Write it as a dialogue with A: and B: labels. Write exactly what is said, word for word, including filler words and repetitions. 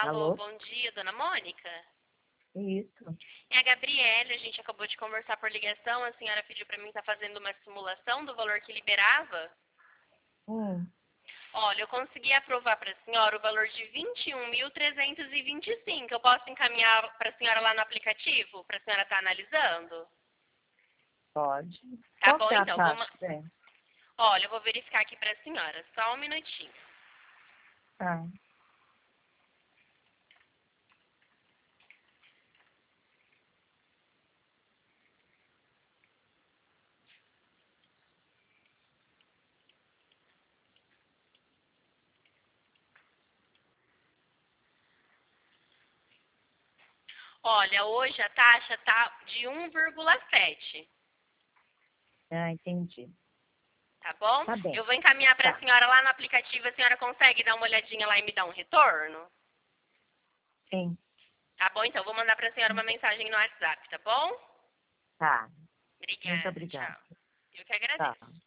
A: Alô,
B: Alô?
A: bom dia, dona Mônica?
B: Isso.
A: É a Gabriele, a gente acabou de conversar por ligação, a senhora pediu para mim estar fazendo uma simulação do valor que liberava.
B: Hum,
A: Olha, eu consegui aprovar para a senhora o valor de vinte e um mil trezentos e vinte e cinco. Eu posso encaminhar para a senhora lá no aplicativo, para a senhora estar analisando?
B: pode.
A: Tá
B: Qual
A: bom,
B: que é a
A: então. Vou...
B: taxa
A: ma-
B: que tem?
A: Olha, eu vou verificar aqui para a senhora, só um minutinho.
B: Ah,
A: Olha, hoje a taxa tá de um vírgula sete.
B: ah, entendi.
A: Tá bom?
B: Tá bem.
A: Eu vou encaminhar para a
B: Tá.
A: senhora lá no aplicativo. A senhora consegue dar uma olhadinha lá e me dar um retorno?
B: Sim.
A: Tá bom? Então, eu vou mandar para a senhora uma mensagem no WhatsApp, tá bom?
B: Tá. Muito
A: Obrigada,
B: obrigada.
A: tchau. Eu que agradeço.
B: Tá.